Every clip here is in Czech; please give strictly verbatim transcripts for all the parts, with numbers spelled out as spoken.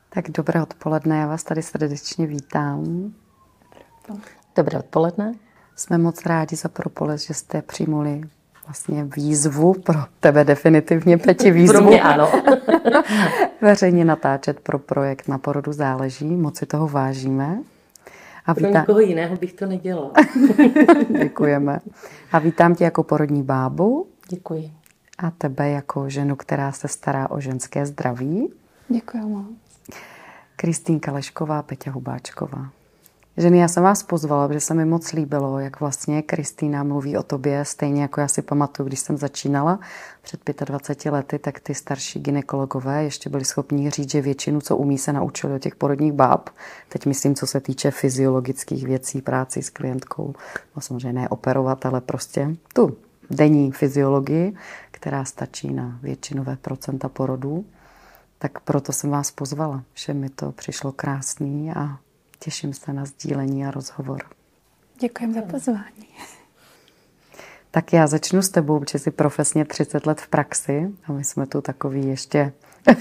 Tak dobré odpoledne, já vás tady srdečně vítám. Dobré odpoledne. Jsme moc rádi za Propolis, že jste přijmuli vlastně výzvu, pro tebe definitivně, Peti, výzvu. Pro mě ano. Veřejně natáčet pro projekt Na porodu záleží, moc si toho vážíme. A pro vítám... někoho jiného bych to nedělala. Děkujeme. A vítám tě jako porodní bábu. Děkuji. A tebe jako ženu, která se stará o ženské zdraví. Děkuji moc. Kristýnka Lešková, Peťa Hubáčková. Ženy, já jsem vás pozvala, protože se mi moc líbilo, jak vlastně Kristýna mluví o tobě, stejně jako já si pamatuju, když jsem začínala před dvaceti pěti lety, tak ty starší gynekologové ještě byli schopni říct, že většinu, co umí, se naučili od těch porodních báb. Teď myslím, co se týče fyziologických věcí, práci s klientkou. No samozřejmě ne operovat, ale prostě tu denní fyziologii, která stačí na většinové procenta porodů. Tak proto jsem vás pozvala, že mi to přišlo krásný a těším se na sdílení a rozhovor. Děkujeme za pozvání. Tak já začnu s tebou, protože jsi profesně třicet let v praxi a my jsme tu takový ještě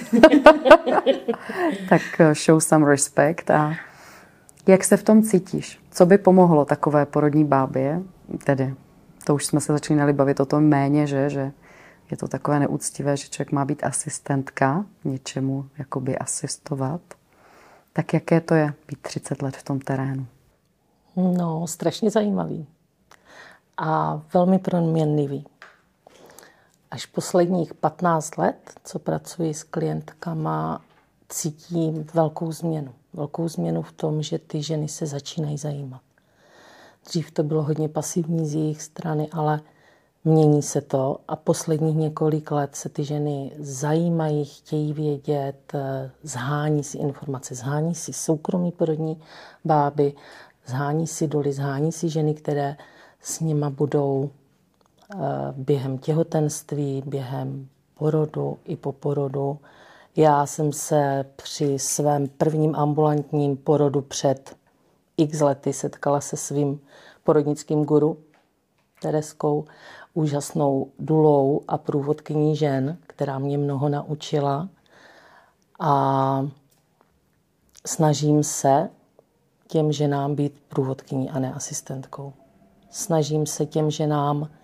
tak show some respect. A jak se v tom cítíš? Co by pomohlo takové porodní bábě? Tedy, to už jsme se začínali bavit o tom méně, že, že je to takové neúctivé, že člověk má být asistentka, něčemu jakoby asistovat. Tak jaké to je být třicet let v tom terénu? No, strašně zajímavý. A velmi proměnlivý. Až posledních patnáct let, co pracuji s klientkama, cítím velkou změnu. Velkou změnu v tom, že ty ženy se začínají zajímat. Dřív to bylo hodně pasivní z jejich strany, ale mění se to a posledních několik let se ty ženy zajímají, chtějí vědět, zhání si informace, zhání si soukromí porodní báby, zhání si doly, zhání si ženy, které s nima budou během těhotenství, během porodu i po porodu. Já jsem se při svém prvním ambulantním porodu před x lety setkala se svým porodnickým guru, Tereskou, úžasnou dulou a průvodkyní žen, která mě mnoho naučila. A snažím se těm ženám být průvodkyní a ne asistentkou. Snažím se těm ženám uh,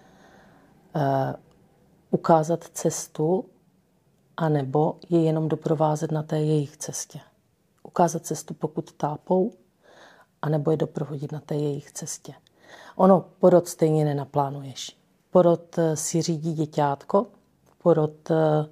ukázat cestu, anebo je jenom doprovázet na té jejich cestě. Ukázat cestu, pokud tápou, anebo je doprovodit na té jejich cestě. Ono, porod stejně nenaplánuješ. Porod si řídí děťátko, porod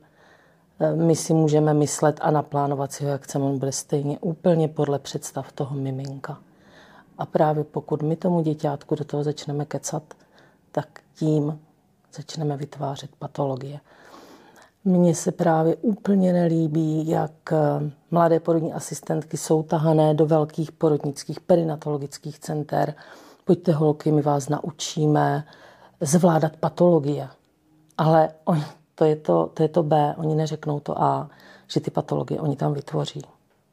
my si můžeme myslet a naplánovat si ho, jak chceme, on bude stejně úplně podle představ toho miminka. A právě pokud my tomu děťátku do toho začneme kecat, tak tím začneme vytvářet patologie. Mně se právě úplně nelíbí, jak mladé porodní asistentky jsou tahané do velkých porodnických perinatologických center. Pojďte holky, my vás naučíme zvládat patologie. Ale oni, to, je to, to je to B, oni neřeknou to A, že ty patologie oni tam vytvoří.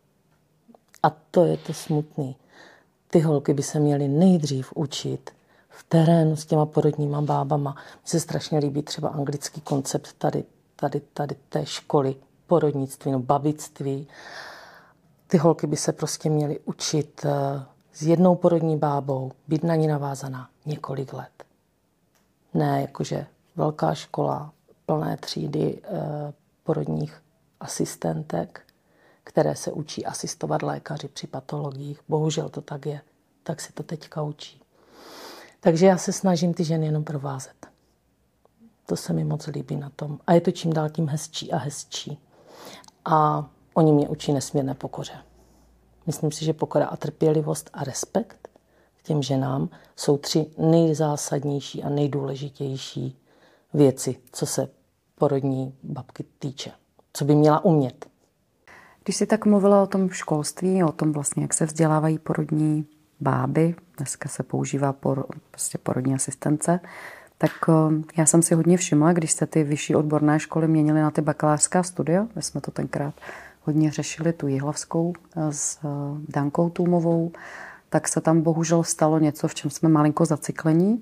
A to je to smutný. Ty holky by se měly nejdřív učit v terénu s těma porodníma bábama. Mně se strašně líbí třeba anglický koncept tady, tady, tady té školy porodnictví, no babictví. Ty holky by se prostě měly učit s jednou porodní bábou, být na ní navázaná několik let. Ne jakože velká škola, plné třídy eh, porodních asistentek, které se učí asistovat lékaři při patologiích. Bohužel to tak je. Tak se to teďka učí. Takže já se snažím ty ženy jenom provázet. To se mi moc líbí na tom. A je to čím dál tím hezčí a hezčí. A oni mě učí nesmírné pokoře. Myslím si, že pokora a trpělivost a respekt k těm ženám jsou tři nejzásadnější a nejdůležitější věci, co se porodní babky týče. Co by měla umět. Když jsi tak mluvila o tom školství, o tom vlastně, jak se vzdělávají porodní báby, dneska se používá por, prostě porodní asistence, tak já jsem si hodně všimla, když se ty vyšší odborné školy měnily na ty bakalářská studia, my jsme to tenkrát hodně řešili, tu jihlavskou s Dankou Tůmovou, tak se tam bohužel stalo něco, v čem jsme malinko zacyklení,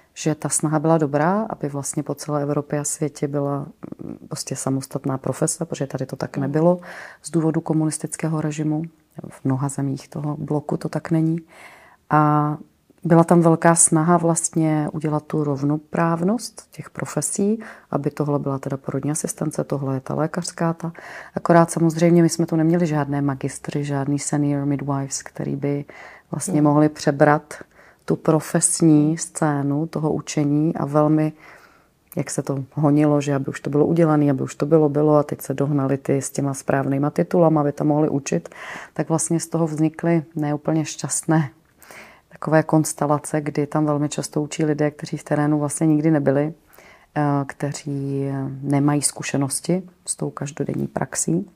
že ta snaha byla dobrá, aby vlastně po celé Evropě a světě byla prostě samostatná profese, protože tady to tak nebylo z důvodu komunistického režimu. V mnoha zemích toho bloku to tak není. A byla tam velká snaha vlastně udělat tu rovnoprávnost těch profesí, aby tohle byla teda porodní asistence, tohle je ta lékařská. Ta. Akorát samozřejmě my jsme tu neměli žádné magistry, žádný senior midwives, který by vlastně mohli přebrat tu profesní scénu toho učení a velmi, jak se to honilo, že aby už to bylo udělané, aby už to bylo, bylo a teď se dohnali ty s těma správnýma titulama, aby tam mohli učit, tak vlastně z toho vznikly neúplně šťastné takové konstelace, kdy tam velmi často učí lidé, kteří v terénu vlastně nikdy nebyli, kteří nemají zkušenosti s tou každodenní praxí.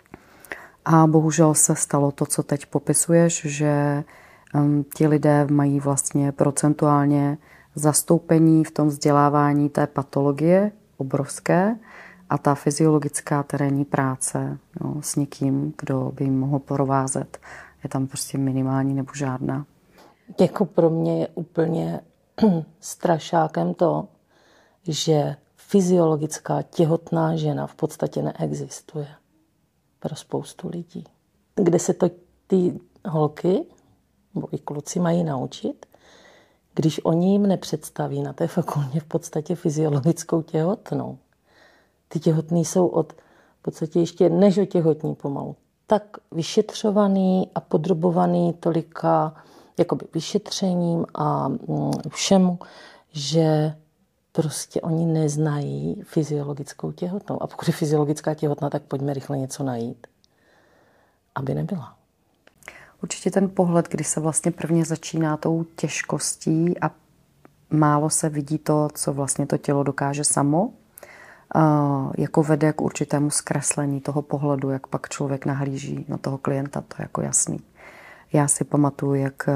A bohužel se stalo to, co teď popisuješ, že um, ti lidé mají vlastně procentuálně zastoupení v tom vzdělávání té patologie obrovské a ta fyziologická terénní práce no, s někým, kdo by jim mohl provázet, je tam prostě minimální nebo žádná. Jako pro mě je úplně strašákem to, že fyziologická těhotná žena v podstatě neexistuje pro spoustu lidí. Kde se to ty holky nebo i kluci mají naučit, když oni jim nepředstaví na té fakultě v podstatě fyziologickou těhotnou. Ty těhotný jsou od v podstatě ještě než otěhotní pomalu tak vyšetřovaný a podrobovaný tolika jakoby vyšetřením a všemu, že prostě oni neznají fyziologickou těhotnou. A pokud je fyziologická těhotná, tak pojďme rychle něco najít, aby nebyla. Určitě ten pohled, kdy se vlastně prvně začíná tou těžkostí a málo se vidí to, co vlastně to tělo dokáže samo, jako vede k určitému zkreslení toho pohledu, jak pak člověk nahlíží na toho klienta, to je jako jasný. Já si pamatuju, jak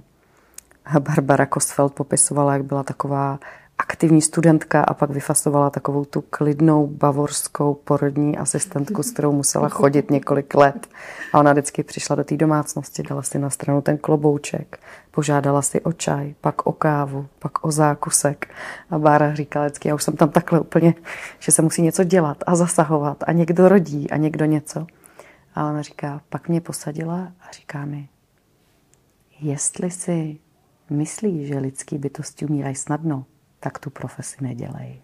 Barbara Kostfeld popisovala, jak byla taková aktivní studentka a pak vyfasovala takovou tu klidnou bavorskou porodní asistentku, s kterou musela chodit několik let. A ona vždycky přišla do té domácnosti, dala si na stranu ten klobouček, požádala si o čaj, pak o kávu, pak o zákusek. A Bára říkala vždycky, já už jsem tam takhle úplně, že se musí něco dělat a zasahovat a někdo rodí a někdo něco. A ona říká, pak mě posadila a říká mi, jestli si myslí, že lidský bytosti umírají snadno, tak tu profesi nedělej.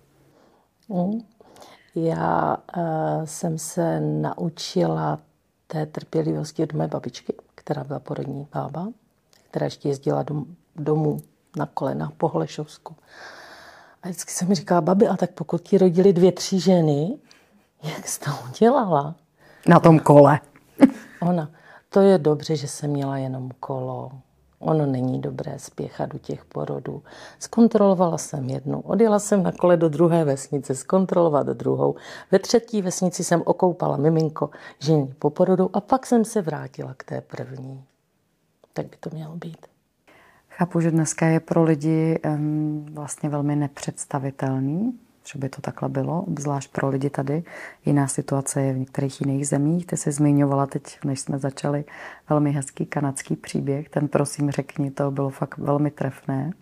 Mm. Já uh, jsem se naučila té trpělivosti od mé babičky, která byla porodní bába, která ještě jezdila dom, domů na kolena po Holešovsku. A vždycky se mi říkala, babi, a tak pokud ti rodili dvě, tři ženy, jak jsi to udělala? Na tom kole. Ona, to je dobře, že jsem měla jenom kolo. Ono není dobré spěchat do těch porodů. Zkontrolovala jsem jednu, odjela jsem na kole do druhé vesnice, zkontrolovat druhou. Ve třetí vesnici jsem okoupala miminko žení po porodu a pak jsem se vrátila k té první. Tak by to mělo být. Chápu, že dneska je pro lidi um, vlastně velmi nepředstavitelný, že by to takhle bylo, obzvlášť pro lidi tady. Jiná situace je v některých jiných zemích. Ty jsi zmiňovala teď, než jsme začali, velmi hezký kanadský příběh. Ten prosím řekni, to bylo fakt velmi trefné.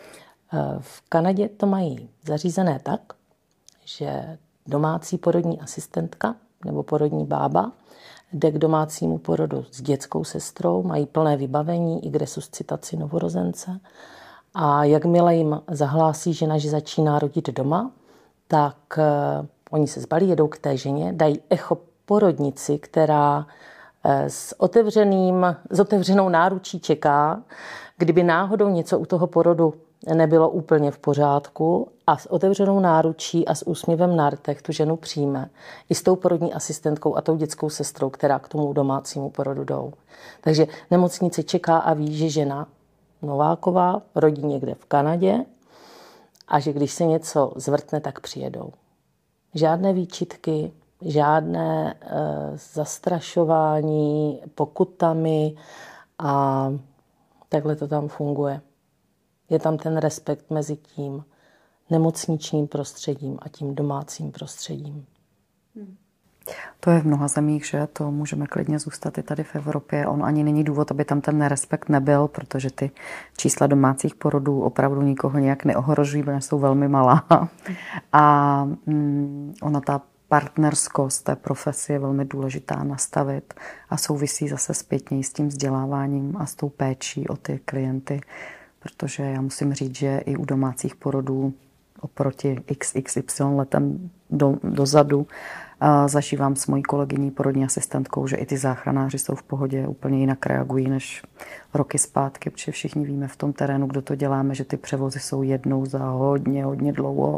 V Kanadě to mají zařízené tak, že domácí porodní asistentka nebo porodní bába jde k domácímu porodu s dětskou sestrou, mají plné vybavení i k resuscitaci novorozence. A jakmile jim zahlásí žena, že začíná rodit doma, tak uh, oni se zbalí, jedou k té ženě, dají echo porodnici, která uh, s, otevřeným, s otevřenou náručí čeká, kdyby náhodou něco u toho porodu nebylo úplně v pořádku a s otevřenou náručí a s úsměvem na rtech tu ženu přijme i s tou porodní asistentkou a tou dětskou sestrou, která k tomu domácímu porodu jdou. Takže nemocnice čeká a ví, že žena Nováková rodí někde v Kanadě a že když se něco zvrtne, tak přijedou. Žádné výčitky, žádné e, zastrašování pokutami a takhle to tam funguje. Je tam ten respekt mezi tím nemocničním prostředím a tím domácím prostředím. To je v mnoha zemích, že to můžeme klidně zůstat i tady v Evropě. On ani není důvod, aby tam ten nerespekt nebyl, protože ty čísla domácích porodů opravdu nikoho nějak neohrožují, protože jsou velmi malá. A mm, ona ta partnerskost té profesi je velmi důležitá nastavit a souvisí zase zpětně s tím vzděláváním a s tou péčí o ty klienty, protože já musím říct, že i u domácích porodů oproti iks iks ypsilon letem do, dozadu a zažívám s mojí kolegyní porodní asistentkou, že i ty záchranáři jsou v pohodě, úplně jinak reagují než roky zpátky, protože všichni víme v tom terénu, kdo to děláme, že ty převozy jsou jednou za hodně, hodně dlouho.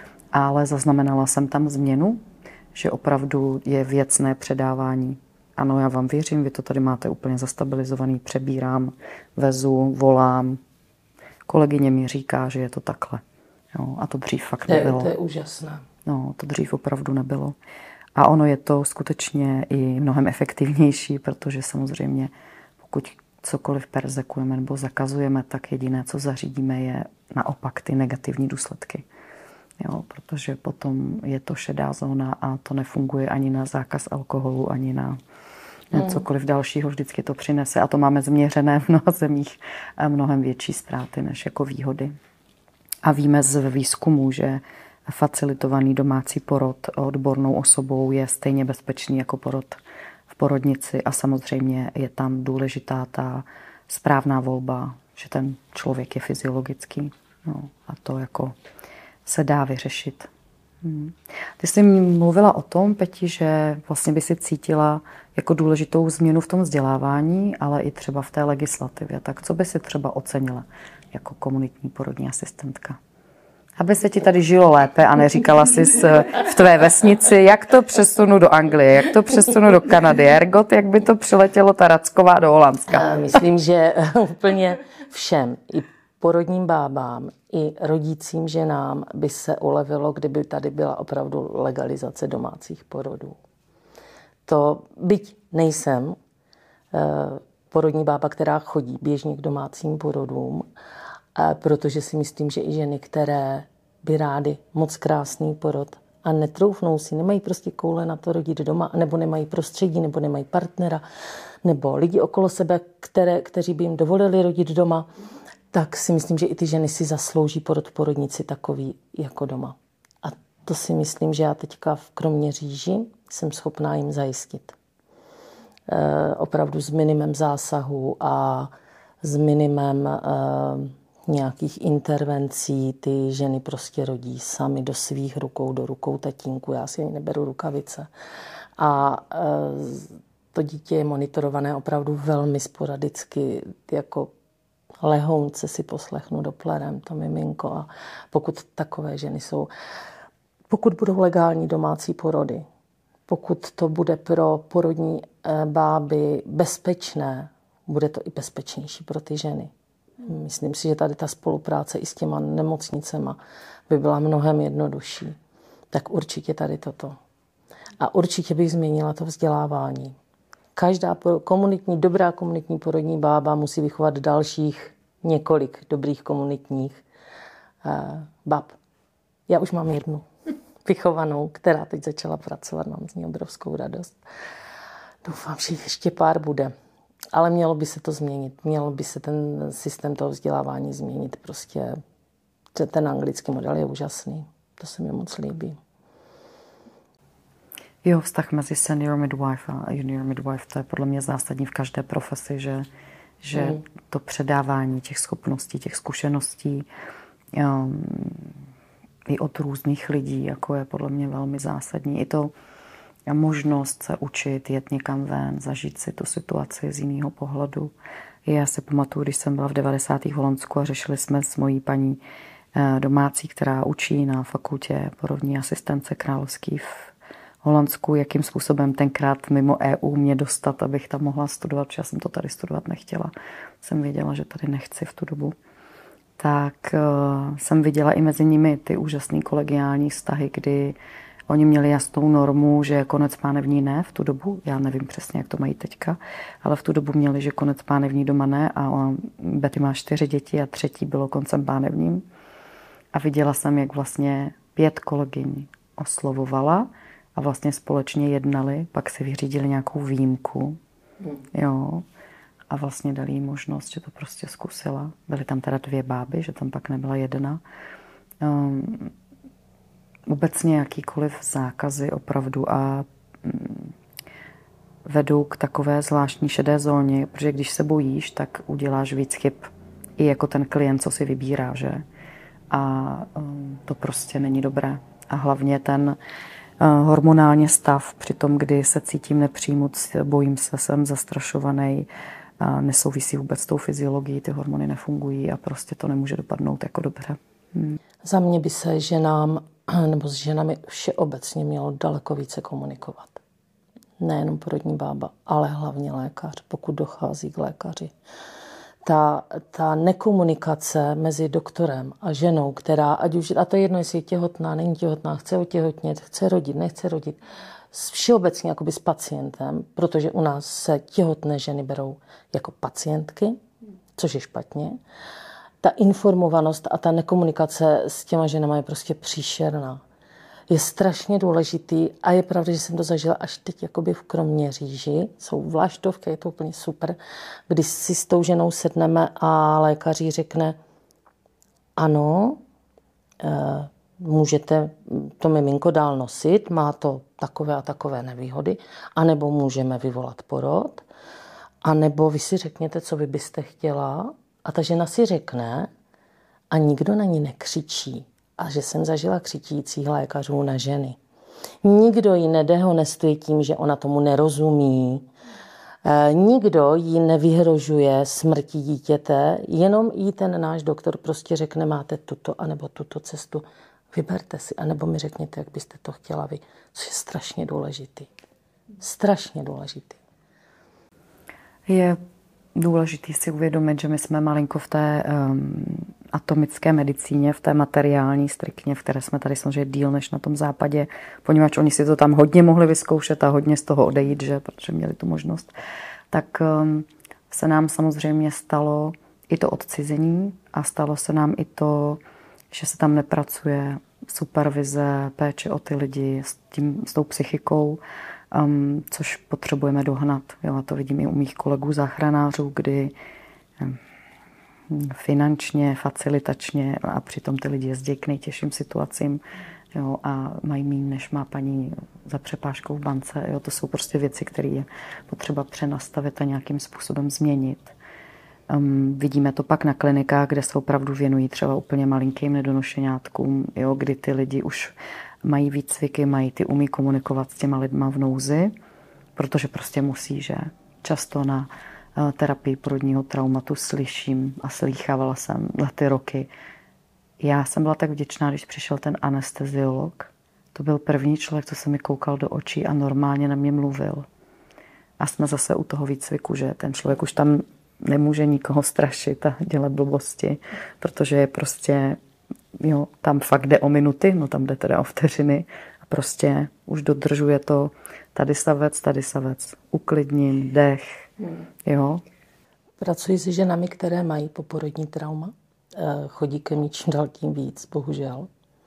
Ale zaznamenala jsem tam změnu, že opravdu je věcné předávání. Ano, já vám věřím, vy to tady máte úplně zastabilizovaný, přebírám, vezu, volám. Kolegyně mi říká, že je to takhle. Jo, a to dřív fakt nebylo. To je, to je úžasné. No, to dřív opravdu nebylo. A ono je to skutečně i mnohem efektivnější, protože samozřejmě pokud cokoliv perzekujeme nebo zakazujeme, tak jediné, co zařídíme, je naopak ty negativní důsledky. Jo, protože potom je to šedá zóna a to nefunguje ani na zákaz alkoholu, ani na mm. cokoliv dalšího. Vždycky to přinese a to máme změřené v mnoha zemích mnohem větší ztráty než jako výhody. A víme z výzkumu, že facilitovaný domácí porod odbornou osobou je stejně bezpečný jako porod v porodnici a samozřejmě je tam důležitá ta správná volba, že ten člověk je fyziologický. No, a to jako se dá vyřešit. Hmm. Ty jsi mluvila o tom, Peti, že vlastně by si cítila jako důležitou změnu v tom vzdělávání, ale i třeba v té legislativě. Tak co by si třeba ocenila jako komunitní porodní asistentka? Aby se ti tady žilo lépe a neříkala jsi v tvé vesnici, jak to přesunu do Anglie, jak to přesunu do Kanady, ergot, jak by to přiletělo ta Racková do Holandska. Myslím, že úplně všem, i porodním bábám, i rodícím ženám by se ulevilo, kdyby tady byla opravdu legalizace domácích porodů. To, byť nejsem porodní bába, která chodí běžně k domácím porodům, protože si myslím, že i ženy, které by rády moc krásný porod a netroufnou si, nemají prostě koule na to rodit doma, nebo nemají prostředí, nebo nemají partnera, nebo lidi okolo sebe, které, kteří by jim dovolili rodit doma, tak si myslím, že i ty ženy si zaslouží porod v porodnici takový jako doma. A to si myslím, že já teďka v Kroměříži jsem schopná jim zajistit. E, opravdu s minimem zásahu a s minimem e, nějakých intervencí ty ženy prostě rodí sami do svých rukou, do rukou tatínku. Já si ani neberu rukavice. A e, to dítě je monitorované opravdu velmi sporadicky, jako lehounce si poslechnu Dopplerem, to miminko. A pokud takové ženy jsou, pokud budou legální domácí porody, pokud to bude pro porodní báby bezpečné, bude to i bezpečnější pro ty ženy. Myslím si, že tady ta spolupráce i s těma nemocnicema by byla mnohem jednodušší. Tak určitě tady toto. A určitě bych změnila to vzdělávání. Každá komunitní, dobrá komunitní porodní bába musí vychovat dalších několik dobrých komunitních uh, bab. Já už mám jednu vychovanou, která teď začala pracovat, mám z ní obrovskou radost. Doufám, že ještě pár bude. Ale mělo by se to změnit. Mělo by se ten systém toho vzdělávání změnit. Prostě ten anglický model je úžasný. To se mi moc líbí. Jo, vztah mezi senior midwife a junior midwife, to je podle mě zásadní v každé profesi, že, že mm. to předávání těch schopností, těch zkušeností um, i od různých lidí, jako je podle mě velmi zásadní. I to možnost se učit, jet někam ven, zažít si tu situaci z jiného pohledu. Já si pamatuju, když jsem byla v devadesátých v Holandsku a řešili jsme s mojí paní domácí, která učí na fakultě porodní asistence královský v Holandsku, jakým způsobem tenkrát mimo E U mě dostat, abych tam mohla studovat, protože já jsem to tady studovat nechtěla. Jsem věděla, že tady nechci v tu dobu. Tak uh, jsem viděla i mezi nimi ty úžasné kolegiální vztahy, kdy oni měli jasnou normu, že konec pánevní ne v tu dobu. Já nevím přesně, jak to mají teďka, ale v tu dobu měli, že konec pánevní doma ne a on, Betty má čtyři děti a třetí bylo koncem pánevním. A viděla jsem, jak vlastně pět kolegyň oslovovala a vlastně společně jednali, pak si vyřídili nějakou výjimku, jo, a vlastně dali jí možnost, že to prostě zkusila. Byly tam teda dvě báby, že tam pak nebyla jedna. Um, obecně jakýkoliv zákazy opravdu a um, vedou k takové zvláštní šedé zóně, protože když se bojíš, tak uděláš víc chyb i jako ten klient, co si vybírá, že? A um, to prostě není dobré. A hlavně ten uh, hormonální stav, při tom, kdy se cítím nepřímoc, bojím se, jsem zastrašovaný, uh, nesouvisí vůbec s tou fyziologií, ty hormony nefungují a prostě to nemůže dopadnout jako dobře. Hmm. Za mě by se ženám, nebo s ženami všeobecně mělo daleko více komunikovat. Nejenom porodní bába, ale hlavně lékař, pokud dochází k lékaři. Ta, ta nekomunikace mezi doktorem a ženou, která, ať už, a to je jedno, jestli je těhotná, není těhotná, chce otěhotnět, chce rodit, nechce rodit, všeobecně jakoby s pacientem, protože u nás se těhotné ženy berou jako pacientky, což je špatně. Ta informovanost a ta nekomunikace s těma ženama je prostě příšerná. Je strašně důležitý a je pravda, že jsem to zažila až teď jakoby v Kroměříži. Jsou vlaštovky, je to úplně super, když si s tou ženou sedneme a lékař jí řekne ano, můžete to miminko dál nosit, má to takové a takové nevýhody, anebo můžeme vyvolat porod, anebo vy si řekněte, co vy byste chtěla a ta žena si řekne a nikdo na ní nekřičí. A že jsem zažila křičících lékařů na ženy. Nikdo ji nedehonestuje tím, že ona tomu nerozumí. E, nikdo ji nevyhrožuje smrtí dítěte, jenom jí ten náš doktor prostě řekne, máte tuto anebo tuto cestu, vyberte si, anebo mi řekněte, jak byste to chtěla vy. Což je strašně důležitý. Strašně důležitý. Je důležitý si uvědomit, že my jsme malinko v té um, atomické medicíně, v té materiální striktně, v které jsme tady samozřejmě díl než na tom západě, poněvadž oni si to tam hodně mohli vyzkoušet a hodně z toho odejít, že, protože měli tu možnost, tak um, se nám samozřejmě stalo i to odcizení a stalo se nám i to, že se tam nepracuje supervize, péče o ty lidi s, tím, s tou psychikou, Um, což potřebujeme dohnat. Jo, a to vidím i u mých kolegů záchranářů, kdy um, finančně, facilitačně a přitom ty lidi jezdí k nejtěžším situacím, jo, a mají méně, než má paní za přepážkou v bance. Jo, to jsou prostě věci, které je potřeba přenastavit a nějakým způsobem změnit. Um, vidíme to pak na klinikách, kde se opravdu věnují třeba úplně malinkým nedonošeňátkům, jo, kdy ty lidi už mají výcviky, mají ty umí komunikovat s těma lidma v nouzi, protože prostě musí, že často na uh, terapii porodního traumatu slyším a slýchávala jsem za ty roky. Já jsem byla tak vděčná, když přišel ten anesteziolog. To byl první člověk, co se mi koukal do očí a normálně na mě mluvil. A jsme zase u toho výcviku, že ten člověk už tam nemůže nikoho strašit a dělat blbosti, protože je prostě, jo, tam fakt jde o minuty, no tam jde teda o vteřiny a prostě už dodržuje to tady savec, tady savec, uklidním, dech, jo. Pracuji se ženami, které mají poporodní trauma, chodí ke mně čím dál tím víc, bohužel.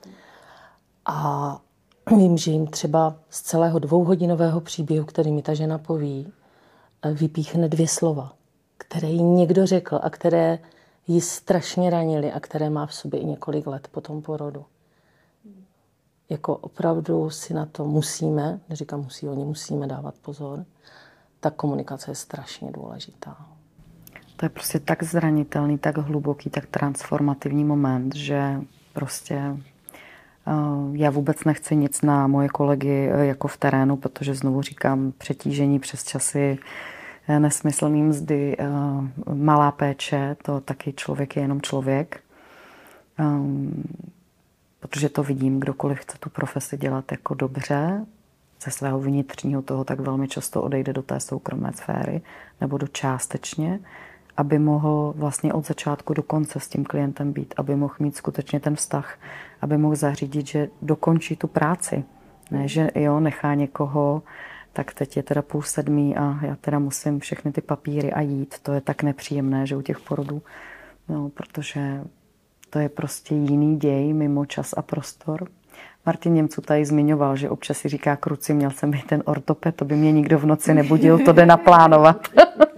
A vím, že jim třeba z celého dvouhodinového příběhu, který mi ta žena poví, vypíchne dvě slova, které jí někdo řekl a které ji strašně ranily a které má v sobě i několik let po tom porodu. Jako opravdu si na to musíme, neříkám musí, oni musíme dávat pozor, ta komunikace je strašně důležitá. To je prostě tak zranitelný, tak hluboký, tak transformativní moment, že prostě uh, já vůbec nechci nic na moje kolegy uh, jako v terénu, protože znovu říkám přetížení přes časy, nesmyslný mzdy, uh, malá péče, to taky člověk je jenom člověk. Um, protože to vidím, kdokoliv chce tu profesi dělat jako dobře, ze svého vnitřního toho, tak velmi často odejde do té soukromé sféry nebo do částečně, aby mohl vlastně od začátku do konce s tím klientem být, aby mohl mít skutečně ten vztah, aby mohl zařídit, že dokončí tu práci. Ne, že jo, nechá někoho, tak teď je teda půl sedmý a já teda musím všechny ty papíry a jít. To je tak nepříjemné, že u těch porodů, no, protože to je prostě jiný děj mimo čas a prostor. Martin Němců tady zmiňoval, že občas si říká kruci, měl jsem být ten ortoped, to by mě nikdo v noci nebudil, to jde naplánovat.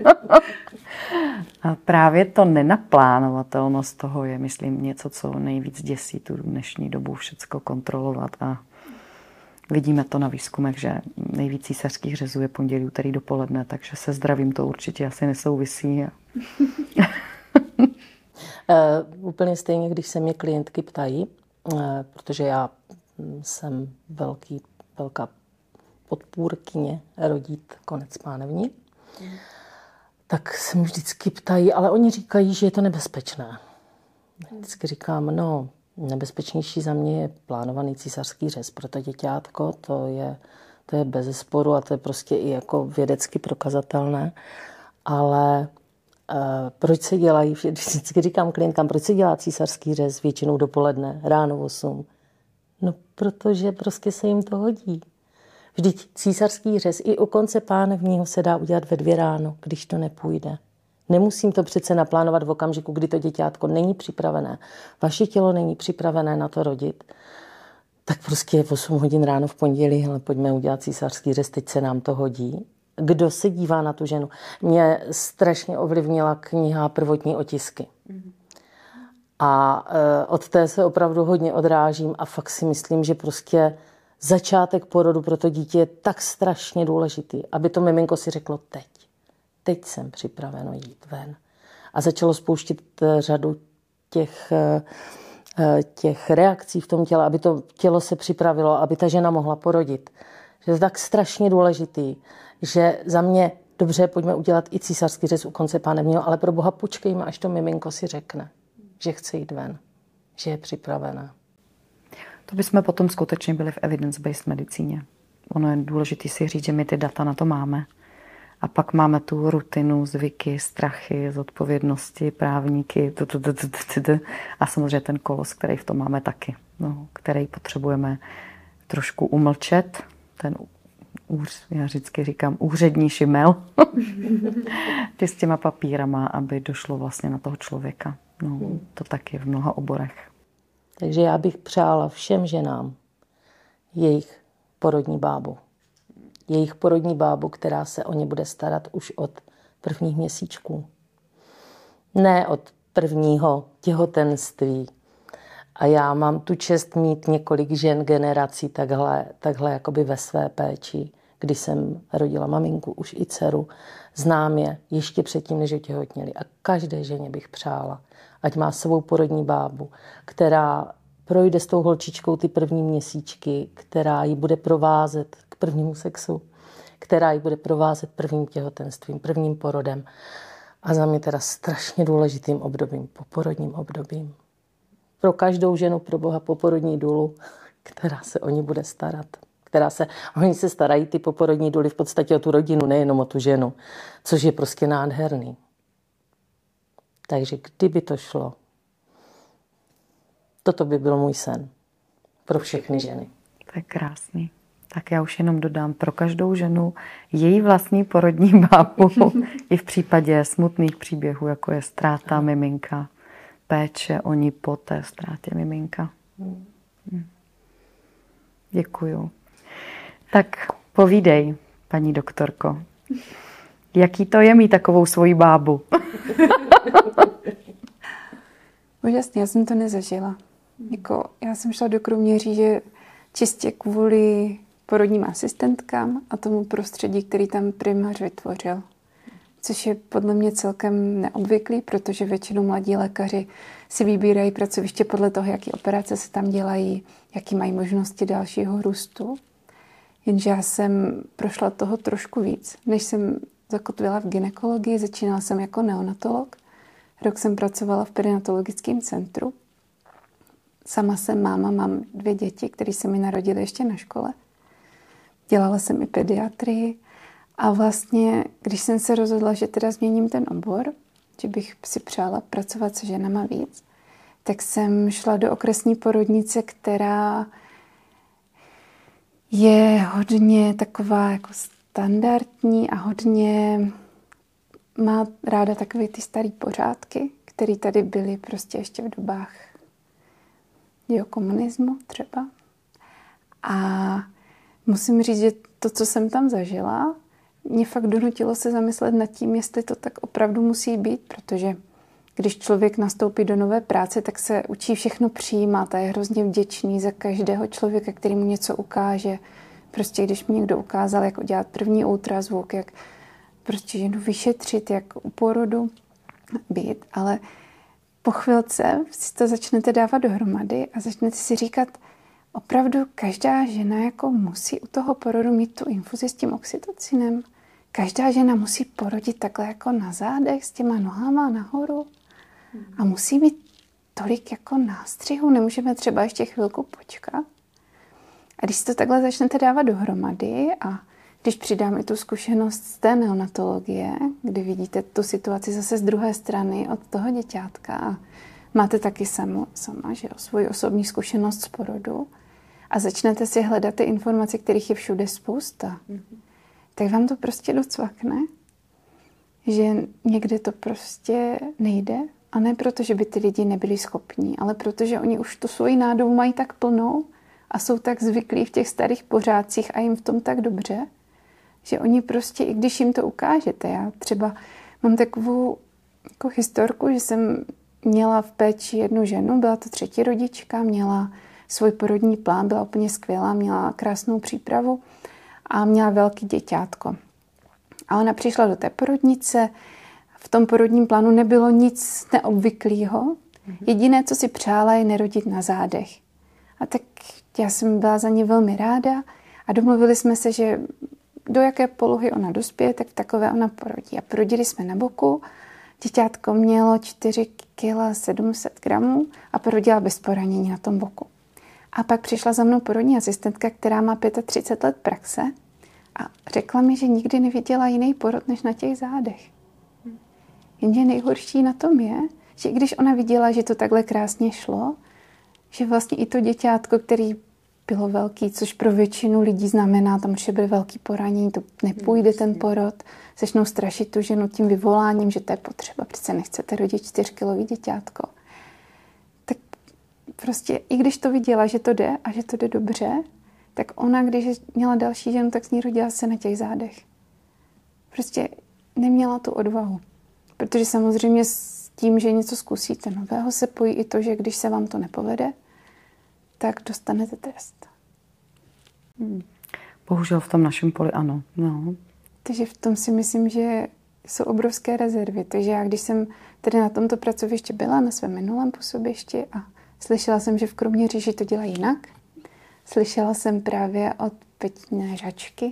A právě to nenaplánovatelnost toho je, myslím, něco, co nejvíc děsí tu dnešní dobu všecko kontrolovat. A vidíme to na výzkumech, že nejvíc císařských řezů je pondělí, úterý dopoledne, takže se zdravím to určitě asi nesouvisí. Uh, úplně stejně, když se mě klientky ptají, uh, protože já jsem velký, velká podpůrkyně rodit konec pánevní, mm. tak se mi vždycky ptají, ale oni říkají, že je to nebezpečné. Vždycky říkám, no, nebezpečnější za mě je plánovaný císařský řez pro to děťátko, to je, to je bezesporu a to je prostě i jako vědecky prokazatelné, ale Uh, proč se dělají, vždycky říkám klientkám, proč se dělá císařský řez většinou dopoledne, ráno v osm? No, protože prostě se jim to hodí. Vždyť císařský řez i u konce pánevního se dá udělat ve dvě ráno, když to nepůjde. Nemusím to přece naplánovat v okamžiku, kdy to děťátko není připravené. Vaše tělo není připravené na to rodit. Tak prostě je osm hodin ráno v pondělí, hele, pojďme udělat císařský řez, teď se nám to hodí. Kdo se dívá na tu ženu? Mě strašně ovlivnila kniha Prvotní otisky. A e, od té se opravdu hodně odrážím a fakt si myslím, že prostě začátek porodu pro to dítě je tak strašně důležitý, aby to miminko si řeklo teď. Teď jsem připraveno jít ven. A začalo spouštět řadu těch, těch reakcí v tom těle, aby to tělo se připravilo, aby ta žena mohla porodit. Že je tak strašně důležitý, že za mě dobře, pojďme udělat i císařský řez u konce pánevního, ale pro Boha počkejme, až to miminko si řekne, že chce jít ven, že je připravená. To bychom potom skutečně byli v evidence-based medicíně. Ono je důležité si říct, že my ty data na to máme. A pak máme tu rutinu, zvyky, strachy, zodpovědnosti, právníky a samozřejmě ten kolos, který v tom máme taky, no, který potřebujeme trošku umlčet. Ten úř, já vždycky říkám úřední šimel ty s těma papírama, aby došlo vlastně na toho člověka. No, to taky v mnoha oborech. Takže já bych přála všem ženám jejich porodní bábu. Jejich porodní bábu, která se o ně bude starat už od prvních měsíčků. Ne od prvního těhotenství. A já mám tu čest mít několik žen generací takhle, takhle jakoby ve své péči. Když jsem rodila maminku, už i dceru, znám je ještě předtím, než otěhotněli. A každé ženě bych přála, ať má svou porodní bábu, která projde s tou holčičkou ty první měsíčky, která ji bude provázet k prvnímu sexu, která ji bude provázet prvním těhotenstvím, prvním porodem a za mě teda strašně důležitým obdobím, poporodním obdobím. Pro každou ženu, pro Boha, poporodní důlu, která se o ní bude starat. Která se, oni se starají, ty poporodní důly, v podstatě o tu rodinu, nejenom o tu ženu, což je prostě nádherný. Takže kdyby to šlo, toto by byl můj sen pro všechny ženy. To je krásný. Tak já už jenom dodám pro každou ženu její vlastní porodní bábu i v případě smutných příběhů, jako je ztráta miminka, péče o ní po té ztrátě miminka. Hmm. Děkuju. Tak povídej, paní doktorko, jaký to je mít takovou svoji bábu? Úžasně, já jsem to nezažila. Jako, já jsem šla do Kroměříže čistě kvůli porodním asistentkám a tomu prostředí, který tam primář vytvořil. Což je podle mě celkem neobvyklý, protože většinou mladí lékaři si vybírají pracoviště podle toho, jaké operace se tam dělají, jaký mají možnosti dalšího růstu. Jenže já jsem prošla toho trošku víc. Než jsem zakotvila v gynekologii, začínala jsem jako neonatolog. Rok jsem pracovala v perinatologickém centru. Sama jsem máma, mám dvě děti, které se mi narodily ještě na škole. Dělala jsem i pediatrii. A vlastně, když jsem se rozhodla, že teda změním ten obor, že bych si přála pracovat se ženama víc, tak jsem šla do okresní porodnice, která je hodně taková jako standardní a hodně má ráda takové ty staré pořádky, které tady byly prostě ještě v dobách jo, komunismu třeba. A musím říct, že to, co jsem tam zažila, mě fakt donutilo se zamyslet nad tím, jestli to tak opravdu musí být, protože když člověk nastoupí do nové práce, tak se učí všechno přijímat a je hrozně vděčný za každého člověka, který mu něco ukáže. Prostě když mi někdo ukázal, jak udělat první ultrazvuk, jak prostě ženu vyšetřit, jak u porodu být, ale po chvilce si to začnete dávat dohromady a začnete si říkat, opravdu každá žena jako musí u toho porodu mít tu infuzi s tím oxytocinem. Každá žena musí porodit takhle jako na zádech s těma nohama nahoru a musí mít tolik jako nástřihů. Nemůžeme třeba ještě chvilku počkat. A když si to takhle začnete dávat dohromady a když přidám i tu zkušenost z té neonatologie, kdy vidíte tu situaci zase z druhé strany od toho děťátka a máte taky samu, sama, že jo, svoji osobní zkušenost z porodu a začnete si hledat ty informace, kterých je všude spousta, mm-hmm. tak vám to prostě docvakne, že někde to prostě nejde a ne proto, že by ty lidi nebyli schopní, ale protože oni už tu svoji nádobu mají tak plnou a jsou tak zvyklí v těch starých pořádcích a jim v tom tak dobře, že oni prostě, i když jim to ukážete, já třeba mám takovou jako historku, že jsem měla v péči jednu ženu, byla to třetí rodička, měla svůj porodní plán, byla úplně skvělá, měla krásnou přípravu a měla velký děťátko. A ona přišla do té porodnice, v tom porodním plánu nebylo nic neobvyklého, jediné, co si přála, je nerodit na zádech. A tak já jsem byla za ní velmi ráda a domluvili jsme se, že do jaké polohy ona dospěje, tak v takové ona porodí. A porodili jsme na boku. Děťátko mělo čtyři kila sedm set gramů a porodila bez poranění na tom boku. A pak přišla za mnou porodní asistentka, která má třicet pět let praxe a řekla mi, že nikdy neviděla jiný porod než na těch zádech. Jenže nejhorší na tom je, že i když ona viděla, že to takhle krásně šlo, že vlastně i to děťátko, který bylo velký, což pro většinu lidí znamená, tam už bude velký poranění, to nepůjde ten porod, začnou strašit tu ženu tím vyvoláním, že to je potřeba, přece nechcete rodit čtyřkilový děťátko. Tak prostě, i když to viděla, že to jde a že to jde dobře, tak ona, když měla další ženu, tak s ní rodila se na těch zádech. Prostě neměla tu odvahu. Protože samozřejmě s tím, že něco zkusíte nového, se pojí i to, že když se vám to nepovede, tak dostanete trest. Hmm. Bohužel v tom našem poli ano. No. Takže v tom si myslím, že jsou obrovské rezervy. Takže já, když jsem tady na tomto pracovišti byla, na svém minulém působišti a slyšela jsem, že v Kroměříži to dělá jinak. Slyšela jsem právě od Peťné Žačky,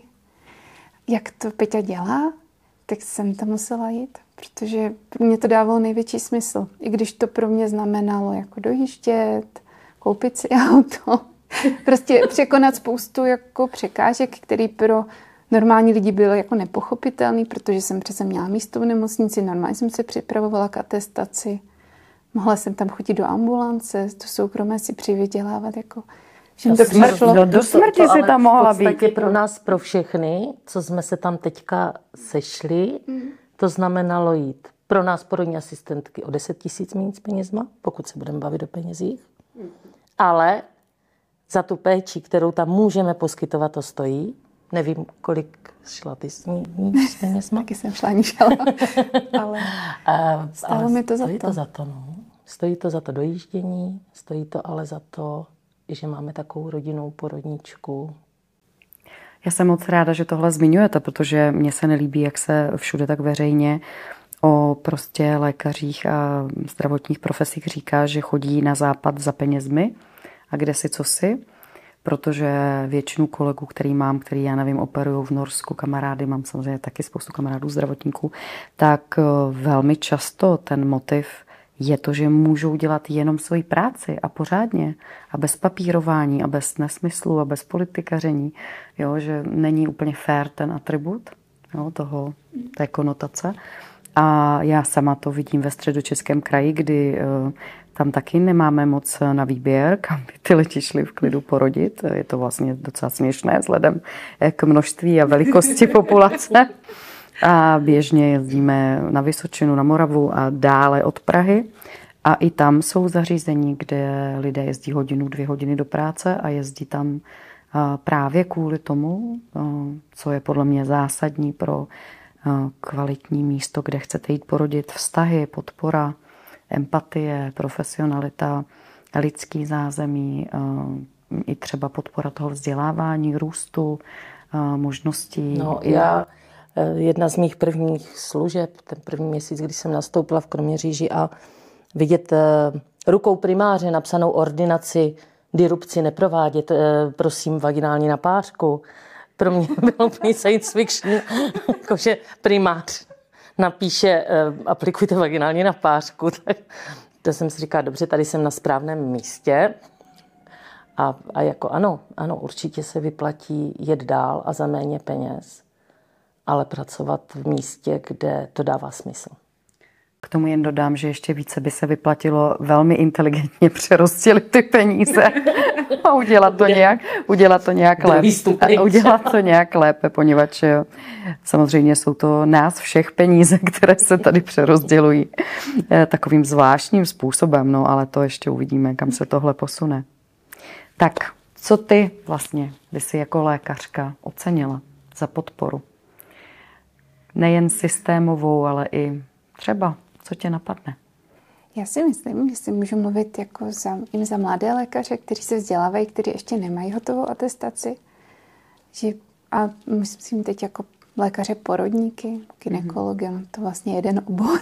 jak to Peťa dělá, tak jsem tam musela jít, protože pro mě to dávalo největší smysl. I když to pro mě znamenalo jako dojíždět, koupit si auto, prostě překonat spoustu jako překážek, který pro normální lidi byly jako nepochopitelný, protože jsem přece měla místo v nemocnici, normálně jsem se připravovala k atestaci, mohla jsem tam chodit do ambulance, do soukromé si přivydělávat, jako všem to přišlo. Do, do smrti to, si tam mohla být. V podstatě být. Pro nás, pro všechny, co jsme se tam teďka sešli, mm. to znamenalo jít pro nás porodní asistentky o deset tisíc méně s penězma, pokud se budeme bavit o penězích. Mm. Ale za tu péči, kterou tam můžeme poskytovat, to stojí. Nevím, kolik šla ty s ní s penězma. Taky jsem šla, ní šla. ale stalo ale mi to za to. Stojí to za to, no. Stojí to za to dojíždění, stojí to ale za to, že máme takovou rodinnou porodničku. Já jsem moc ráda, že tohle zmiňujete, protože mně se nelíbí, jak se všude tak veřejně o prostě lékařích a zdravotních profesích říká, že chodí na západ za penězmi a kde si co si, protože většinu kolegů, který mám, který já nevím, operují v Norsku, kamarády, mám samozřejmě taky spoustu kamarádů zdravotníků, tak velmi často ten motiv je to, že můžou dělat jenom svoji práci a pořádně a bez papírování a bez nesmyslu a bez politikaření, jo, že není úplně fair ten atribut, jo, toho, té konotace. A já sama to vidím ve Středočeském kraji, kdy uh, tam taky nemáme moc na výběr, kam by ty lidi šli v klidu porodit. Je to vlastně docela směšné vzhledem k množství a velikosti populace. A běžně jezdíme na Vysočinu, na Moravu a dále od Prahy. A i tam jsou zařízení, kde lidé jezdí hodinu, dvě hodiny do práce a jezdí tam právě kvůli tomu, co je podle mě zásadní pro kvalitní místo, kde chcete jít porodit, vztahy, podpora, empatie, profesionalita, lidský zázemí, i třeba podpora toho vzdělávání, růstu, možností. No, já, jedna z mých prvních služeb, ten první měsíc, kdy jsem nastoupila v Kroměříži a vidět rukou primáře napsanou ordinaci dirupci neprovádět, prosím, vaginální napářku, pro mě bylo úplně science fiction, jakože primář napíše, aplikujte vaginální napářku. Tak to jsem si říkala, dobře, tady jsem na správném místě. A, a jako ano, ano, určitě se vyplatí jet dál a za méně peněz, ale pracovat v místě, kde to dává smysl. K tomu jen dodám, že ještě více by se vyplatilo velmi inteligentně přerozdělit ty peníze a udělat to nějak, udělat to nějak lépe. Udělat to nějak lépe, poněvadž samozřejmě jsou to nás všech peníze, které se tady přerozdělují takovým zvláštním způsobem, no ale to ještě uvidíme, kam se tohle posune. Tak, co ty vlastně by si jako lékařka ocenila za podporu? Nejen systémovou, ale i třeba, co tě napadne? Já si myslím, že si můžu mluvit jako za, jim za mladé lékaře, kteří se vzdělávají, kteří ještě nemají hotovou atestaci. Že, a myslím teď jako lékaře porodníky, gynekology, mm-hmm. to vlastně jeden obor,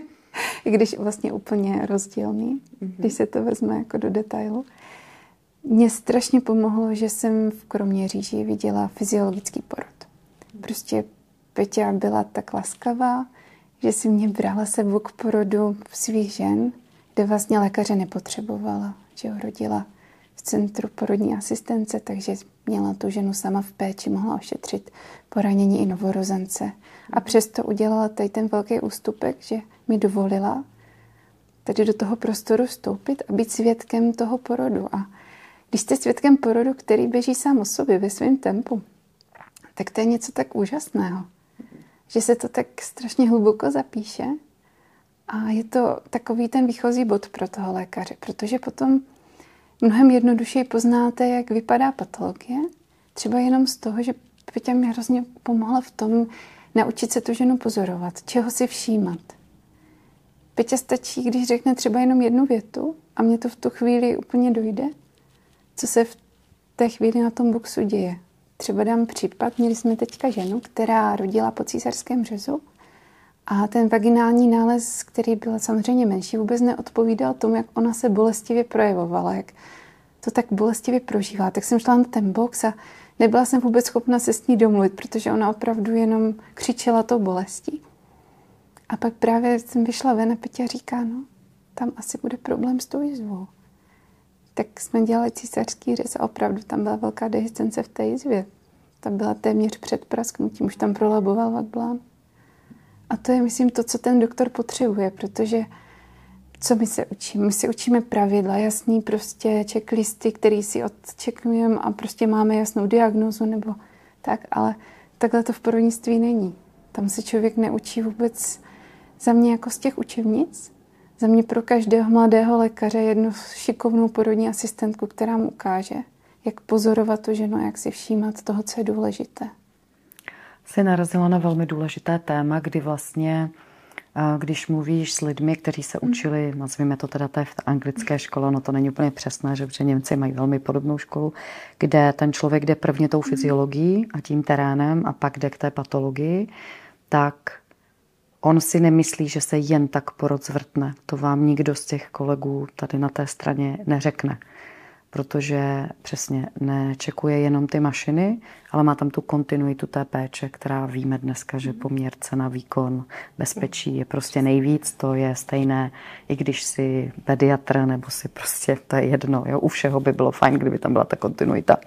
i když vlastně úplně rozdílný, mm-hmm. když se to vezme jako do detailu. Mně strašně pomohlo, že jsem v Kroměříži viděla fyziologický porod. Prostě Peťa byla tak laskavá, že si mě brala sebou k porodu svých žen, kde vlastně lékaře nepotřebovala, že ho rodila v centru porodní asistence, takže měla tu ženu sama v péči, mohla ošetřit poranění i novorozence. A přesto udělala tady ten velký ústupek, že mi dovolila tady do toho prostoru vstoupit a být svědkem toho porodu. A když jste svědkem porodu, který běží sám o sobě ve svém tempu, tak to je něco tak úžasného, že se to tak strašně hluboko zapíše a je to takový ten výchozí bod pro toho lékaře, protože potom mnohem jednodušeji poznáte, jak vypadá patologie, třeba jenom z toho, že Peťa mi hrozně pomohla v tom naučit se tu ženu pozorovat, čeho si všímat. Peťa stačí, když řekne třeba jenom jednu větu a mně to v tu chvíli úplně dojde, co se v té chvíli na tom boxu děje. Třeba dám případ, měli jsme teďka ženu, která rodila po císařském řezu a ten vaginální nález, který byl samozřejmě menší, vůbec neodpovídal tomu, jak ona se bolestivě projevovala, jak to tak bolestivě prožívá. Tak jsem šla na ten box a nebyla jsem vůbec schopna se s ní domluvit, protože ona opravdu jenom křičela tou bolestí. A pak právě jsem vyšla ven a Peťa říká, no, tam asi bude problém s tou jizvou. Tak jsme dělali císařský řez a opravdu tam byla velká dehiscence v té jizvě. Ta byla téměř před prasknutím, už tam prolaboval vakblán. A to je, myslím, to, co ten doktor potřebuje, protože co my se učíme? My se učíme pravidla, jasný prostě checklisty, který si odčekujeme a prostě máme jasnou diagnózu nebo tak, ale takhle to v porodnictví není. Tam se člověk neučí vůbec za mě jako z těch učebnic. Za mě pro každého mladého lékaře jednu šikovnou porodní asistentku, která mu ukáže, jak pozorovat tu ženu, jak si všímat toho, co je důležité. Jsi narazila na velmi důležité téma, kdy vlastně, když mluvíš s lidmi, kteří se učili, nazvíme to teda té v anglické škole, no to není úplně přesné, že protože Němci mají velmi podobnou školu, kde ten člověk jde prvně tou fyziologií a tím terénem a pak jde k té patologii, tak on si nemyslí, že se jen tak porod zvrtne. To vám nikdo z těch kolegů tady na té straně neřekne. Protože přesně nečekuje jenom ty mašiny, ale má tam tu kontinuitu té péče, která víme dneska, že poměr cena, výkon, bezpečí je prostě nejvíc. To je stejné, i když si pediatr nebo si prostě, to je jedno. Jo? U všeho by bylo fajn, kdyby tam byla ta kontinuita.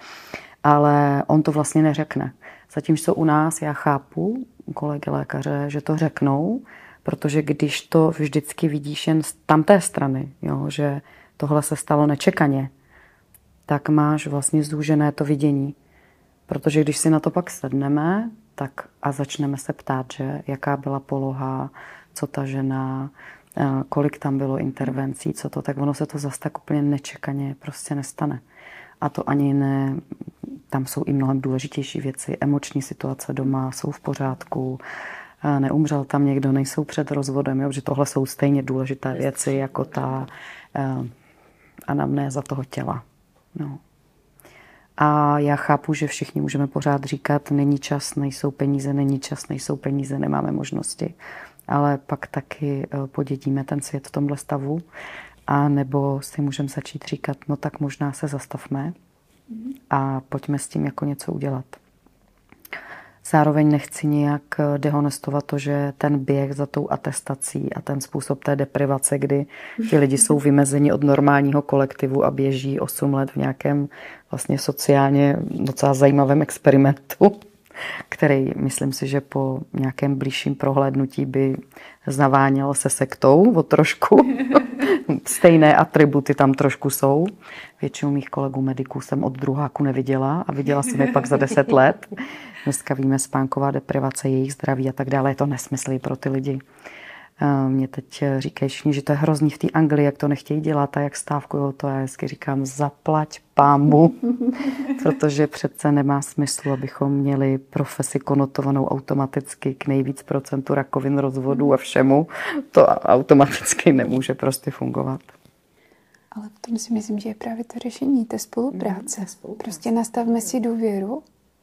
Ale on to vlastně neřekne. Zatímco u nás, já chápu, kolegy lékaře, že to řeknou, protože když to vždycky vidíš jen z tamté strany, jo, že tohle se stalo nečekaně, tak máš vlastně zúžené to vidění. Protože když si na to pak sedneme tak a začneme se ptát, že jaká byla poloha, co ta žena, kolik tam bylo intervencí, co to, tak ono se to zase tak úplně nečekaně prostě nestane. A to ani ne tam jsou i mnohem důležitější věci. Emoční situace doma jsou v pořádku, neumřel tam někdo, nejsou před rozvodem, jo, že tohle jsou stejně důležité věci jako ta uh, anamnéza toho těla. No. A já chápu, že všichni můžeme pořád říkat, není čas, nejsou peníze, není čas, nejsou peníze, nemáme možnosti. Ale pak taky podědíme ten svět v tomhle stavu. A nebo si můžeme začít říkat, no tak možná se zastavme a pojďme s tím jako něco udělat. Zároveň nechci nějak dehonestovat to, že ten běh za tou atestací a ten způsob té deprivace, kdy ti lidi jsou vymezeni od normálního kolektivu a běží osm let v nějakém vlastně sociálně docela zajímavém experimentu, který myslím si, že po nějakém blížším prohlédnutí by zaváněl se sektou o trošku. Stejné atributy tam trošku jsou. Většinu mých kolegů mediků jsem od druháku neviděla a viděla jsem je pak za deset let. Dneska víme spánková deprivace, jejich zdraví a tak dále. Je to nesmysl pro ty lidi. Mě teď říkají všichni, že to je hrozný v té Anglii, jak to nechtějí dělat a jak stávkujou to. Já vždycky říkám, zaplať pámu, protože přece nemá smysl, abychom měli profesi konotovanou automaticky k nejvíc procentu rakovin, rozvodů a všemu. To automaticky nemůže prostě fungovat. Ale v tom si myslím, že je právě to řešení, té spolupráce. Prostě nastavme si důvěru.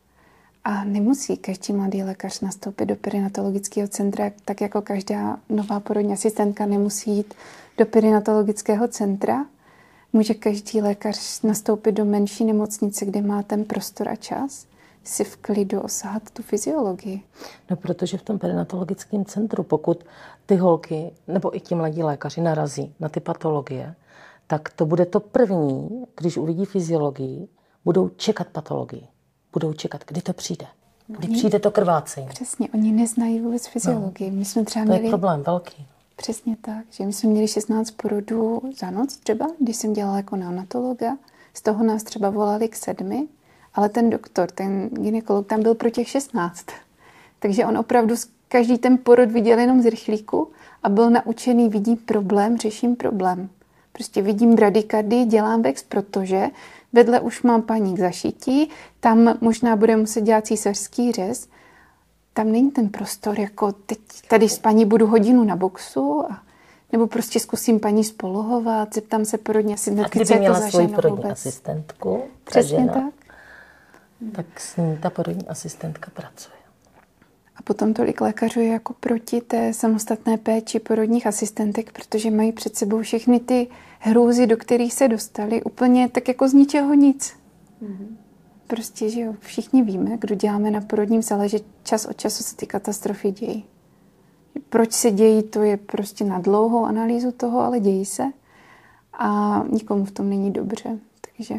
A nemusí každý mladý lékař nastoupit do perinatologického centra, tak jako každá nová porodní asistentka nemusí jít do perinatologického centra. Může každý lékař nastoupit do menší nemocnice, kde má ten prostor a čas, si v klidu osahat tu fyziologii. No, protože v tom perinatologickém centru, pokud ty holky nebo i ti mladí lékaři narazí na ty patologie, tak to bude to první, když uvidí fyziologii, budou čekat patologii. Budou čekat, kdy to přijde. Kdy oni, přijde to krvácení. Přesně, oni neznají vůbec fyziologii. My jsme třeba to měli, je problém velký. Přesně tak, že my jsme měli šestnáct porodů za noc třeba, když jsem dělala jako neonatologa. Z toho nás třeba volali k sedmi, ale ten doktor, ten gynekolog tam byl pro těch šestnáct. Takže on opravdu každý ten porod viděl jenom z rychlíku a byl naučený, vidí problém, řeším problém. Prostě vidím bradykardii, dělám vex, protože vedle už mám paní k zašití, tam možná bude muset dělat císařský řez. Tam není ten prostor, jako teď tady s paní budu hodinu na boxu, a, nebo prostě zkusím paní spolohovat, zeptám se porodní asistentky, co je to za ženu porodní vůbec. Asistentku, přesně žena, tak. Tak s ní ta porodní asistentka pracuje. A potom tolik lékařů je jako proti té samostatné péči porodních asistentek, protože mají před sebou všechny ty hrůzy, do kterých se dostali, úplně tak jako z ničeho nic. Mm-hmm. Prostě, že jo, všichni víme, kdo děláme na porodním sále, že čas od času se ty katastrofy dějí. Proč se dějí, to je prostě na dlouhou analýzu toho, ale dějí se. A nikomu v tom není dobře. Takže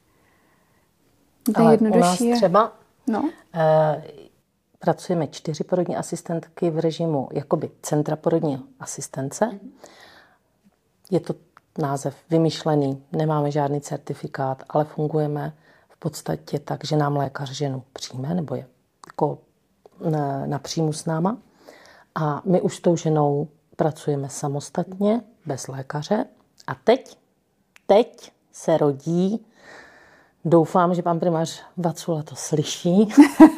ale u nás je... třeba no? eh, pracujeme čtyři porodní asistentky v režimu jakoby centra porodní asistence. Je to název vymyšlený, nemáme žádný certifikát, ale fungujeme v podstatě tak, že nám lékař ženu přijme, nebo je jako na, na příjmu s náma. A my už s tou ženou pracujeme samostatně, bez lékaře. A teď, teď se rodí, doufám, že pan primář Vacula to slyší,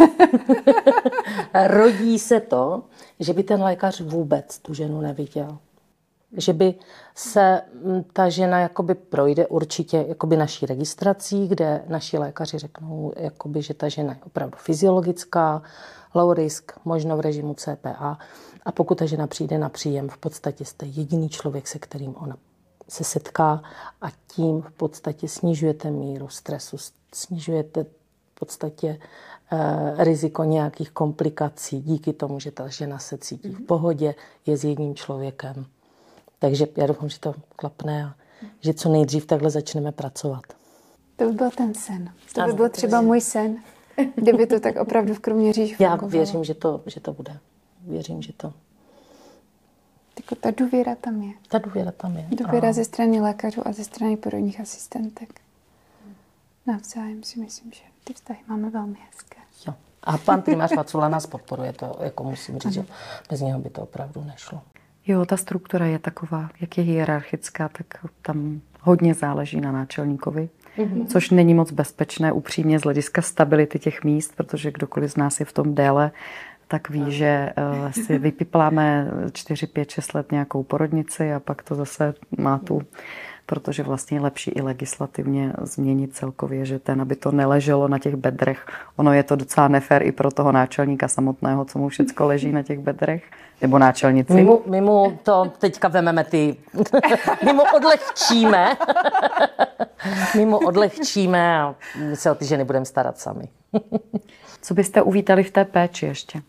rodí se to, že by ten lékař vůbec tu ženu neviděl. Že by se ta žena jakoby projde určitě jakoby naší registrací, kde naši lékaři řeknou, jakoby, že ta žena je opravdu fyziologická, low risk, možno v režimu C P A. A pokud ta žena přijde na příjem, v podstatě jste jediný člověk, se kterým ona se setká a tím v podstatě snižujete míru stresu, snižujete v podstatě eh, riziko nějakých komplikací díky tomu, že ta žena se cítí v pohodě, je s jedním člověkem. Takže já doufám, že to klapne a že co nejdřív takhle začneme pracovat. To by byl ten sen. To by byl třeba můj sen, kdyby to tak opravdu v Kroměříži fungovalo. Já věřím, že to, že to bude. Věřím, že to. Jako ta důvěra tam je. Ta důvěra tam je. Důvěra a... ze strany lékařů a ze strany porodních asistentek. Navzájem si myslím, že ty vztahy máme velmi hezké. Jo. A pan primář Vacula nás podporuje, to jako musím říct, ano. Že bez něho by to opravdu nešlo. Jo, ta struktura je taková, jak je hierarchická, tak tam hodně záleží na náčelníkovi. mm-hmm. což není moc bezpečné upřímně z hlediska stability těch míst, protože kdokoliv z nás je v tom déle, tak ví, že uh, si vypipláme čtyři, pět, šest let nějakou porodnici a pak to zase má tu, protože vlastně je lepší i legislativně změnit celkově, že ten, aby to neleželo na těch bedrech. Ono je to docela nefér i pro toho náčelníka samotného, co mu všecko leží na těch bedrech, nebo náčelnici. My mu, my mu to teďka vememe ty, my mu odlehčíme, my mu odlehčíme a my se o ty ženy budeme starat sami. Co byste uvítali v té péči ještě?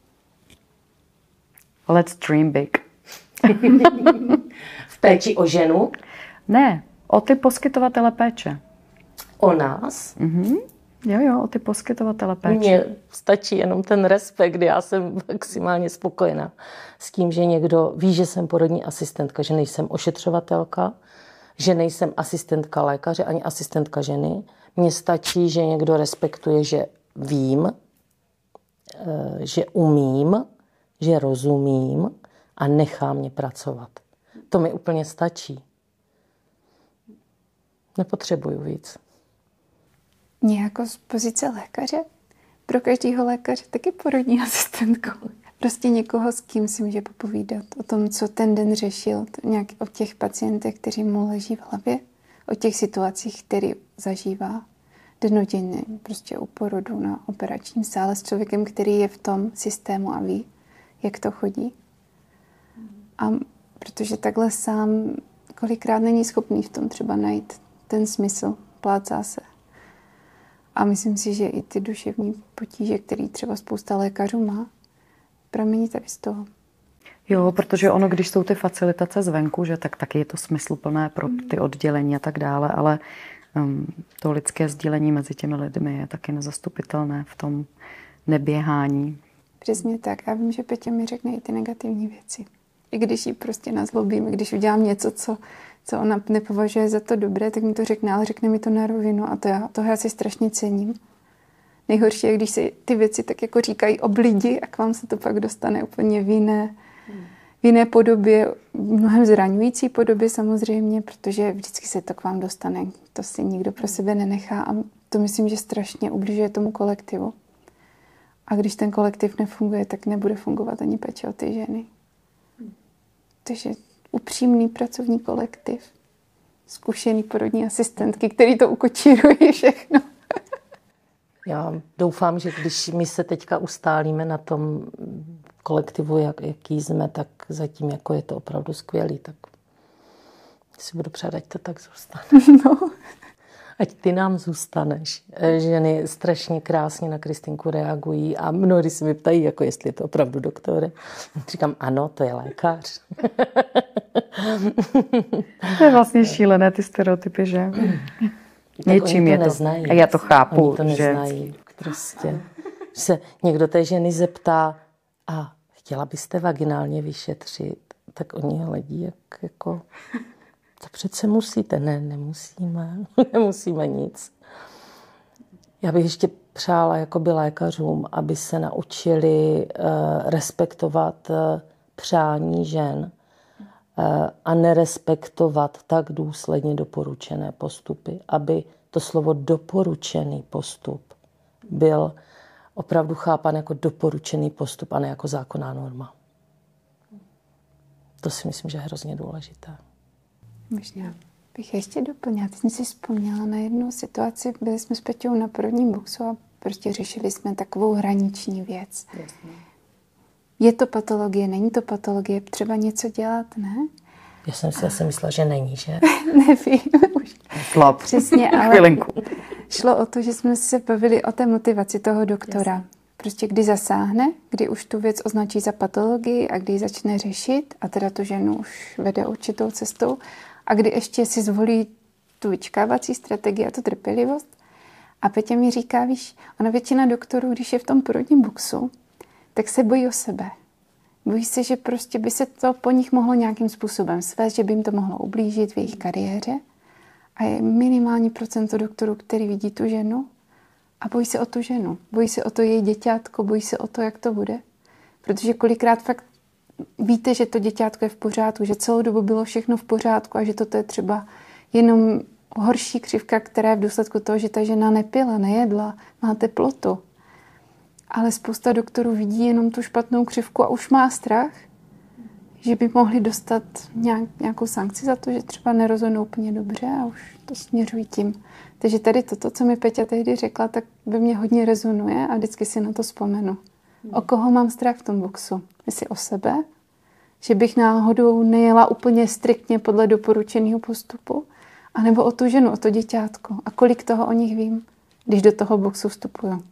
Let's dream big. V péči o ženu? Ne, o ty poskytovatele péče. O nás? Mhm. Jo, jo, o ty poskytovatele péče. Mně stačí jenom ten respekt, já jsem maximálně spokojená s tím, že někdo ví, že jsem porodní asistentka, že nejsem ošetřovatelka, že nejsem asistentka lékaře ani asistentka ženy. Mně stačí, že někdo respektuje, že vím, že umím, že rozumím a nechá mě pracovat. To mi úplně stačí. Nepotřebuju víc. Nějak z pozice lékaře? Pro každého lékaře taky porodní asistentkou. Prostě někoho, s kým si může popovídat o tom, co ten den řešil, nějak o těch pacientech, kteří mu leží v hlavě, o těch situacích, které zažívá dennodenně, prostě u porodu na operačním sále s člověkem, který je v tom systému a ví, jak to chodí. A protože takhle sám kolikrát není schopný v tom třeba najít ten smysl, plácá se. A myslím si, že i ty duševní potíže, které třeba spousta lékařů má, pramení tady z toho. Jo, protože ono, když jsou ty facilitace zvenku, že tak taky je to smysluplné pro ty oddělení a tak dále, ale um, to lidské sdílení mezi těmi lidmi je taky nezastupitelné v tom neběhání. Přesně tak. Já vím, že Peťa mi řekne i ty negativní věci. I když ji prostě nazlobím, když udělám něco, co, co ona nepovažuje za to dobré, tak mi to řekne, ale řekne mi to na rovinu a to já, toho já si strašně cením. Nejhorší je, když se ty věci tak jako říkají ob lidi a k vám se to pak dostane úplně v jiné, v jiné podobě, mnohem zraňující podobě samozřejmě, protože vždycky se to k vám dostane. To si nikdo pro sebe nenechá a to myslím, že strašně ubližuje tomu kolektivu. A když ten kolektiv nefunguje, tak nebude fungovat ani péče o ty ženy. Takže upřímný pracovní kolektiv, zkušený porodní asistentky, který to ukočírují všechno. Já doufám, že když my se teďka ustálíme na tom kolektivu, jak, jaký jsme, tak zatím jako je to opravdu skvělý, tak si budu přát, ať to tak zůstane. No. Ať ty nám zůstaneš. Ženy strašně krásně na Kristinku reagují a mnohdy se mi ptají, jako jestli je to opravdu doktor. Říkám, ano, to je lékař. To je vlastně šílené, ty stereotypy, že? Něčím je to. Neznají. A já to chápu. Oni to neznají. Že... Prostě. Se někdo té ženy zeptá, a chtěla byste vaginálně vyšetřit? Tak oni hledí, jak jako... To přece musíte. Ne, nemusíme. Nemusíme nic. Já bych ještě přála jakoby lékařům, aby se naučili uh, respektovat uh, přání žen uh, a nerespektovat tak důsledně doporučené postupy, aby to slovo doporučený postup byl opravdu chápan jako doporučený postup a ne jako zákonná norma. To si myslím, že je hrozně důležité. Možná bych ještě doplnila. Teď jsem si vzpomněla na jednu situaci. Byli jsme s Peťou na porodním boxu a prostě řešili jsme takovou hraniční věc. Jasně. Je to patologie, není to patologie, třeba něco dělat, ne? Já jsem si asi myslela, že není, že? Nevím. Už. Slab. Přesně, ale Chvilinku. Šlo o to, že jsme se bavili o té motivaci toho doktora. Jasně. Prostě kdy zasáhne, kdy už tu věc označí za patologii a kdy ji začne řešit a teda tu ženu už vede určitou cestou a kdy ještě si zvolí tu vyčkávací strategii a tu trpělivost. A Petě mi říká, víš, ona většina doktorů, když je v tom porodním boxu, tak se bojí o sebe. Bojí se, že prostě by se to po nich mohlo nějakým způsobem svést, že by jim to mohlo ublížit v jejich kariéře. A je minimální procento doktorů, který vidí tu ženu a bojí se o tu ženu. Bojí se o to její děťátko, bojí se o to, jak to bude. Protože kolikrát fakt víte, že to děťátko je v pořádku, že celou dobu bylo všechno v pořádku a že toto je třeba jenom horší křivka, která je v důsledku toho, že ta žena nepila, nejedla, má teplotu. Ale spousta doktorů vidí jenom tu špatnou křivku a už má strach, že by mohli dostat nějak, nějakou sankci za to, že třeba nerozhodnou úplně dobře a už to směřují tím. Takže tady toto, co mi Peťa tehdy řekla, tak by mě hodně rezonuje a vždycky si na to vzpomenu. O koho mám strach v tom boxu? Jestli o sebe? Že bych náhodou nejela úplně striktně podle doporučeného postupu? A nebo o tu ženu, o to děťátko? A kolik toho o nich vím, když do toho boxu vstupuju?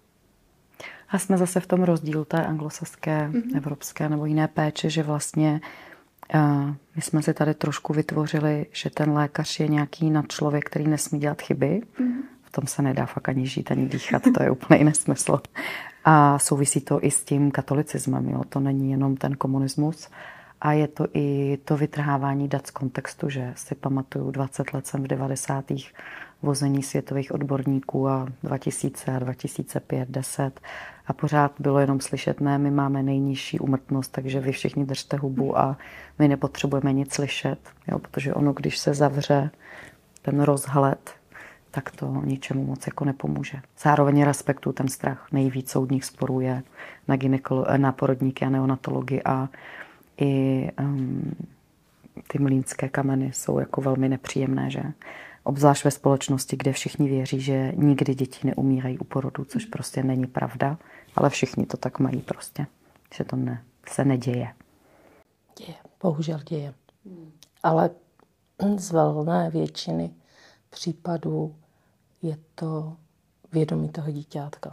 A jsme zase v tom rozdílu té anglosaské, mm-hmm. evropské nebo jiné péče, že vlastně uh, my jsme si tady trošku vytvořili, že ten lékař je nějaký nadčlověk, který nesmí dělat chyby. Mm-hmm. V tom se nedá fakt ani žít, ani dýchat, to je úplně nesmysl. A souvisí to i s tím katolicismem, jo? To není jenom ten komunismus. A je to i to vytrhávání dat z kontextu, že si pamatuju, dvacet let jsem v devadesátých vození světových odborníků a dva tisíce a dva tisíce pět, deset a pořád bylo jenom slyšet, ne, my máme nejnižší úmrtnost, takže vy všichni držte hubu a my nepotřebujeme nic slyšet, jo, protože ono, když se zavře ten rozhled, tak to ničemu moc jako nepomůže. Zároveň respektuju ten strach. Nejvíc soudních sporů je na, gynekolo- na porodníky a neonatology a i um, ty mlýnské kameny jsou jako velmi nepříjemné, že? Obzvlášť ve společnosti, kde všichni věří, že nikdy děti neumírají u porodu, což prostě není pravda, ale všichni to tak mají prostě, že to ne, se neděje. Děje, bohužel děje. Ale z velné většiny případů je to vědomí toho dítětka.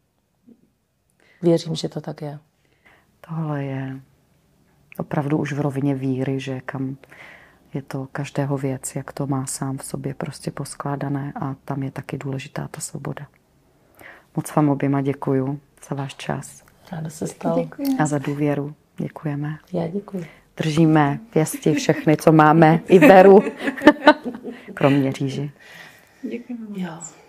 Věřím, že to tak je. Tohle je opravdu už v rovině víry, že kam je to každého věc, jak to má sám v sobě prostě poskládané a tam je taky důležitá ta svoboda. Moc vám oběma děkuju za váš čas. Ráda se stalo. Děkuji. A za důvěru. Děkujeme. Já děkuji. Držíme pěsti všechny, co máme, i Beru, kromě Říži. Děkujeme. Jo.